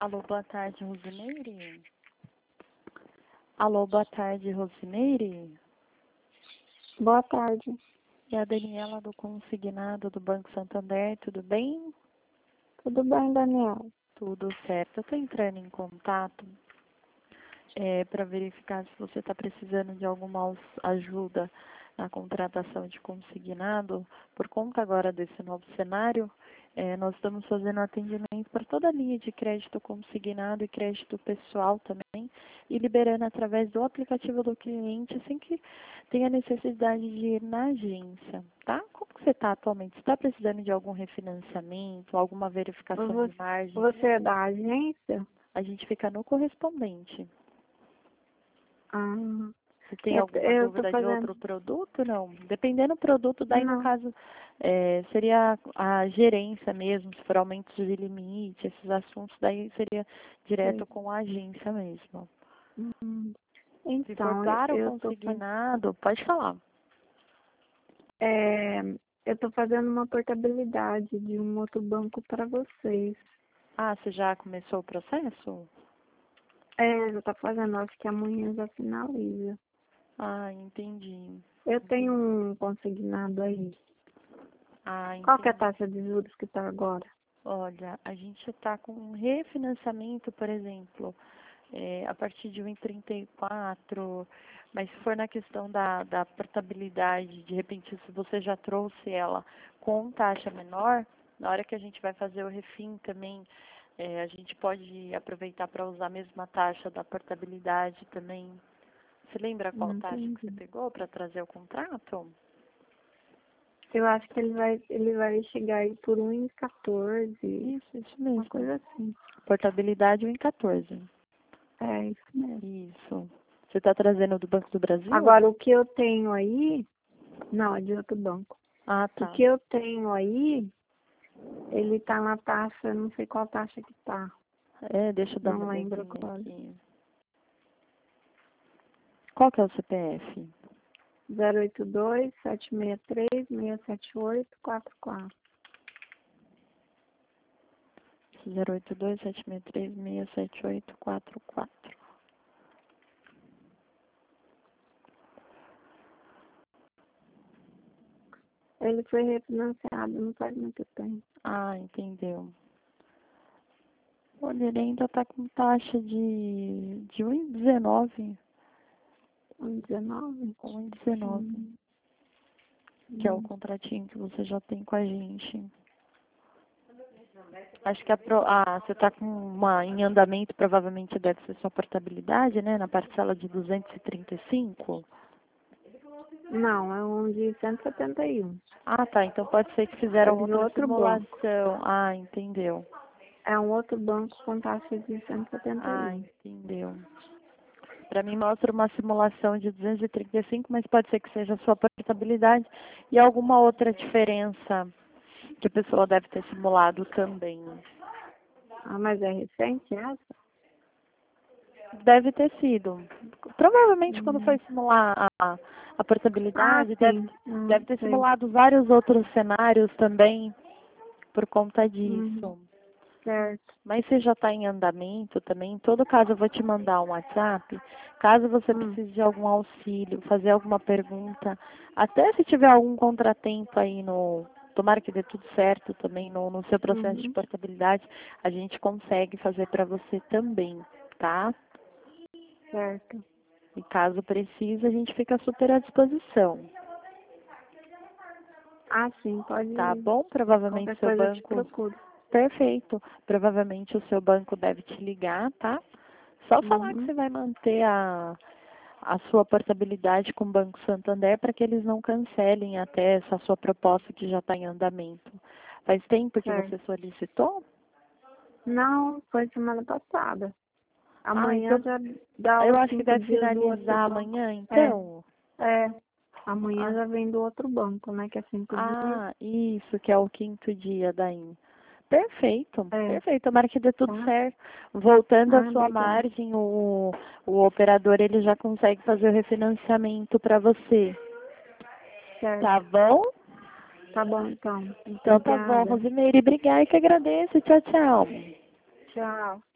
Alô, boa tarde, Rosimeire. Alô, boa tarde, Rosimeire. Boa tarde. É a Daniela do Consignado do Banco Santander, tudo bem? Tudo bem, Daniel? Tudo certo. Eu estou entrando em contato para verificar se você está precisando de alguma ajuda na contratação de consignado. Por conta agora desse novo cenário, nós estamos fazendo atendimento para toda a linha de crédito consignado e crédito pessoal também, e liberando através do aplicativo do cliente, sem que tenha necessidade de ir na agência, tá? Como que você está atualmente? Você está precisando de algum refinanciamento, alguma verificação de margem? Você é da agência? A gente fica no correspondente. Ah, Você tem alguma eu tô dúvida de fazendo... outro produto? Não. Dependendo do produto, daí no Não. caso seria a gerência mesmo, se for aumentos de limite, esses assuntos, daí seria direto Sei. com a agência mesmo. Hum. Se for Então, para o eu tô consignado, pode falar. eu tô fazendo uma portabilidade de um outro banco para vocês. Ah, você já começou o processo? Já tá fazendo, acho que amanhã já finaliza. Ah, entendi. Eu tenho um consignado aí. Ah, Qual que é a entendi. taxa de juros que tá agora? Olha, a gente está com um refinanciamento, por exemplo, a partir de 1,34, mas se for na questão da portabilidade, de repente, se você já trouxe ela com taxa menor, na hora que a gente vai fazer o refim também, a gente pode aproveitar para usar a mesma taxa da portabilidade também. Você lembra qual taxa que você Entendi. pegou para trazer o contrato? Eu acho que ele vai chegar aí por 1,14, Isso uma mesmo. coisa assim. Portabilidade 1,14. É isso mesmo. Isso. Você está trazendo do Banco do Brasil? Agora, o que eu tenho aí, não, é de outro banco. Ah, O tá. que eu tenho aí, ele tá na taxa, não sei qual taxa que tá. Deixa eu dar uma Não lembro olhadinha agora. aqui. Qual que é o CPF? 082-763-678-44. 082-763-678-44. Ele foi refinanciado não faz muito tempo. Ah, entendeu. Olha, ele ainda está com taxa de 1,19. 1,19? 1,19. Hum, Que é o hum. contratinho que você já tem com a gente. Acho que você está com uma em andamento, provavelmente deve ser sua portabilidade, né? Na parcela de 235. Não, é um de 171. Ah, tá. Então pode ser que É fizeram de outra outro banco. simulação. Ah, entendeu. É um outro banco com taxa de Ah, 171. entendeu. Para mim mostra uma simulação de 235, mas pode ser que seja a sua portabilidade e alguma outra diferença que a pessoa deve ter simulado também. Ah, mas é recente essa? Deve ter sido. Provavelmente quando foi Hum. simular a Ah, portabilidade, sim. deve ter Sei. simulado vários outros cenários também por conta Uhum. disso. Certo. Mas se já está em andamento também, em todo caso eu vou te mandar um WhatsApp, caso você Hum. precise de algum auxílio, fazer alguma pergunta, até se tiver algum contratempo aí tomara que dê tudo certo também no seu processo de Uhum. portabilidade, a gente consegue fazer para você também, tá? Certo. E caso precise, a gente fica super à disposição, Ah, sim, tá pode. bom? Provavelmente Qualquer seu coisa eu te banco. procuro. Perfeito. Provavelmente o seu banco deve te ligar, tá? Só falar que Uhum. você vai manter a sua portabilidade com o Banco Santander para que eles não cancelem até essa sua proposta que já está em andamento. Faz tempo que você Certo. solicitou? Não, foi semana passada. Ah, Amanhã então já dá eu os acho que 5 deve dias do outro finalizar banco. amanhã, É, então. é. Amanhã Ah, já vem do outro banco, né? Que é 5 dias. isso, que é o quinto dia daí. Perfeito, É. perfeito. Tomara que dê tudo Tá? certo. Voltando à Ah, sua obrigada. margem, o operador ele já consegue fazer o refinanciamento para você. Tá Certo. bom? Tá bom, então. Então tá bom, Obrigada. Rosimeire. Obrigada, que agradeço. Tchau, tchau. Tchau.